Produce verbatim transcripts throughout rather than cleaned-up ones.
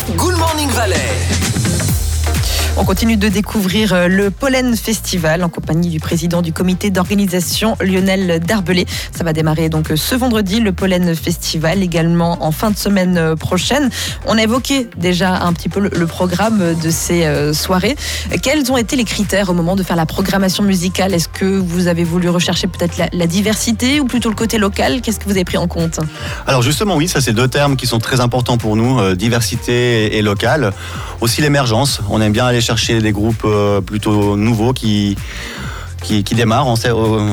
Good Morning Valais. On continue de découvrir le Pollen Festival en compagnie du président du comité d'organisation Lionel Darbellet. Ça va démarrer donc ce vendredi, le Pollen Festival, également en fin de semaine prochaine. On a évoqué déjà un petit peu le programme de ces soirées. Quels ont été les critères au moment de faire la programmation musicale ? Est-ce que vous avez voulu rechercher peut-être la, la diversité ou plutôt le côté local ? Qu'est-ce que vous avez pris en compte ? Alors justement oui, ça c'est deux termes qui sont très importants pour nous, euh, diversité et, et local. Aussi l'émergence, on aime bien aller chercher des groupes euh, plutôt nouveaux qui, qui, qui démarrent en,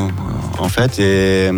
en fait et,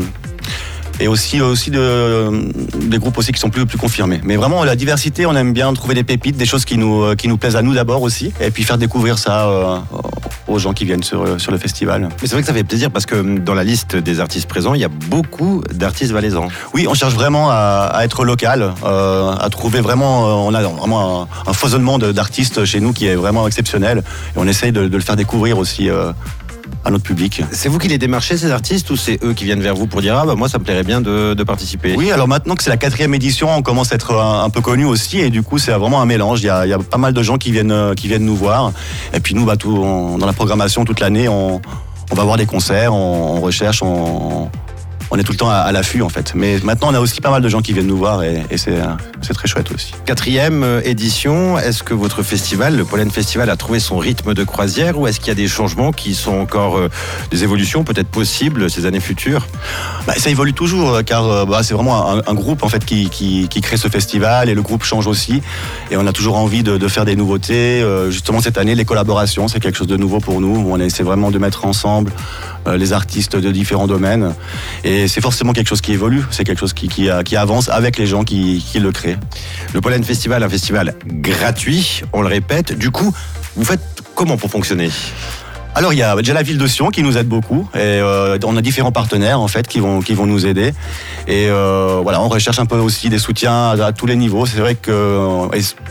et aussi, aussi de, des groupes aussi qui sont plus, plus confirmés. Mais vraiment la diversité, on aime bien trouver des pépites, des choses qui nous, qui nous plaisent à nous d'abord aussi et puis faire découvrir ça euh, aux gens qui viennent sur, sur le festival. Mais c'est vrai que ça fait plaisir parce que dans la liste des artistes présents, il y a beaucoup d'artistes valaisans. Oui, on cherche vraiment à, à être local, euh, à trouver vraiment, euh, on a vraiment un, un foisonnement d'artistes chez nous qui est vraiment exceptionnel et on essaye de, de le faire découvrir aussi euh, à notre public. C'est vous qui les démarchez ces artistes ou c'est eux qui viennent vers vous pour dire ah bah moi ça me plairait bien de, de participer ? Oui, alors maintenant que c'est la quatrième édition, on commence à être un, un peu connu aussi et du coup c'est vraiment un mélange. Il y a, il y a pas mal de gens qui viennent qui viennent nous voir et puis nous bah tout on, dans la programmation toute l'année on, on va voir des concerts, on, on recherche, on, on est tout le temps à, à l'affût en fait. Mais maintenant on a aussi pas mal de gens qui viennent nous voir et, et c'est, c'est très chouette aussi. Quatrième édition, est-ce que votre festival, le Pollen Festival, a trouvé son rythme de croisière ou est-ce qu'il y a des changements qui sont encore euh, des évolutions peut-être possibles ces années futures ? Bah, ça évolue toujours car bah, c'est vraiment un, un groupe en fait qui, qui, qui crée ce festival et le groupe change aussi et on a toujours envie de, de faire des nouveautés. Euh, justement cette année les collaborations c'est quelque chose de nouveau pour nous. On essaie vraiment de mettre ensemble euh, les artistes de différents domaines et c'est forcément quelque chose qui évolue, c'est quelque chose qui, qui, qui avance avec les gens qui, qui le créent. Le Pollen Festival, un festival gratuit, on le répète. Du coup, vous faites comment pour fonctionner ? Alors il y a déjà la ville de Sion qui nous aide beaucoup et euh, on a différents partenaires en fait qui vont qui vont nous aider et euh, voilà on recherche un peu aussi des soutiens à, à tous les niveaux. C'est vrai que euh,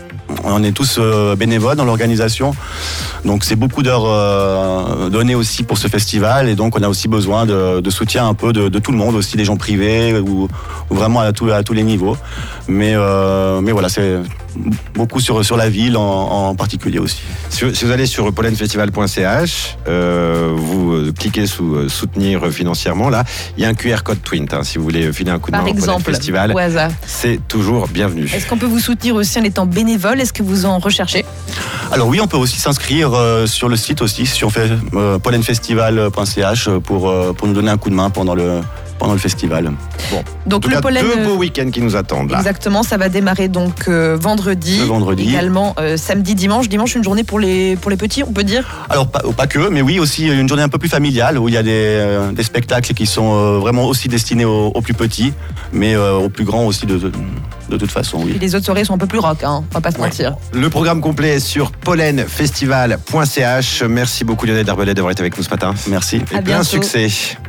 on est tous euh, bénévoles dans l'organisation, donc c'est beaucoup d'heures euh, données aussi pour ce festival et donc on a aussi besoin de, de soutien un peu de, de tout le monde, aussi des gens privés ou, ou vraiment à, tout, à tous les niveaux. Mais, euh, mais voilà, c'est beaucoup sur, sur la ville en, en particulier aussi. Si, si vous allez sur pollen festival point c h, euh, vous euh, cliquez sous euh, soutenir financièrement, là, il y a un Q R code Twint, hein, si vous voulez filer un coup de main Par au exemple, Pollen Festival. au hasard. C'est toujours bienvenu. Est-ce qu'on peut vous soutenir aussi en étant bénévole ? Est-ce que vous en recherchez ? Alors oui, on peut aussi s'inscrire euh, sur le site aussi, sur euh, pollen festival point c h pour, euh, pour nous donner un coup de main pendant le, pendant le festival. Bon. Donc en tout le cas, pollen, deux beaux week-ends qui nous attendent là. Exactement, ça va démarrer donc euh, vendredi, Le vendredi. également euh, samedi, dimanche. Dimanche, une journée pour les, pour les petits, on peut dire ? Alors pas, pas que, mais oui aussi une journée un peu plus familiale où il y a des, euh, des spectacles qui sont euh, vraiment aussi destinés aux, aux plus petits, mais euh, aux plus grands aussi de, de, de toute façon. Oui. Et les autres soirées sont un peu plus rock, hein, on va pas se mentir. Le programme complet est sur pollen festival point c h. Merci beaucoup Lionel Darbellet d'avoir été avec nous ce matin. Merci. Et À plein bientôt. succès.